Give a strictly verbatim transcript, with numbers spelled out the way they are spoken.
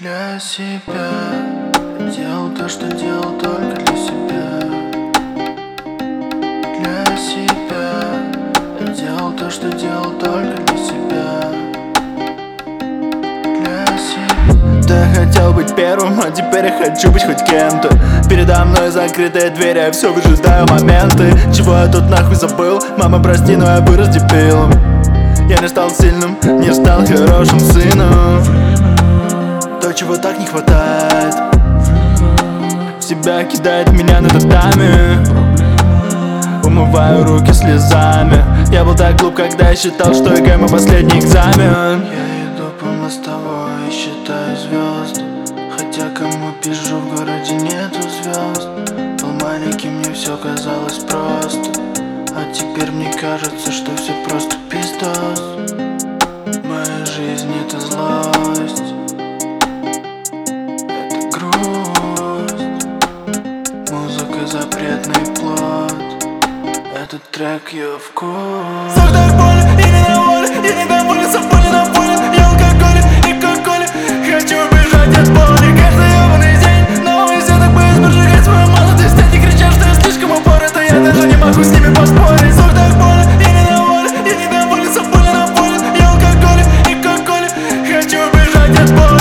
Для себя делал то, что делал только для себя. Для себя делал то, что делал только для себя. Для себя. Да, хотел быть первым, а теперь я хочу быть хоть кем-то. Передо мной закрытые двери, я все выжидаю моменты. Чего я тут нахуй забыл? Мама, прости, но я вырос дебилом. Я не стал сильным, не стал хорошим сыном. То, чего так не хватает, в себя кидает меня на татами. Умываю руки слезами. Я был так глуп, когда я считал, что ЕГЭ мой последний экзамен. Я иду по мостовой и считаю звезды, хотя кому пишу, в городе нету звезд. Был маленьким, мне все казалось просто, а теперь мне кажется, что все просто пиздос. Моя жизнь — это злость, это грусть. Музыка — запретный плод, этот трек — ее вкус. Так так больно, я недоволен, я недоволен, собой недоволен. Я алкоголик и кока-коле, хочу убежать от боли. Каждый ебаный день новый сеток, боюсь прожигать свою молодость. Они кричат, что я слишком упорот, а я даже не могу с ними поспорить. Так так больно, я недоволен, я недоволен, собой недоволен. Я алкоголик и кока-коле, хочу убежать от боли.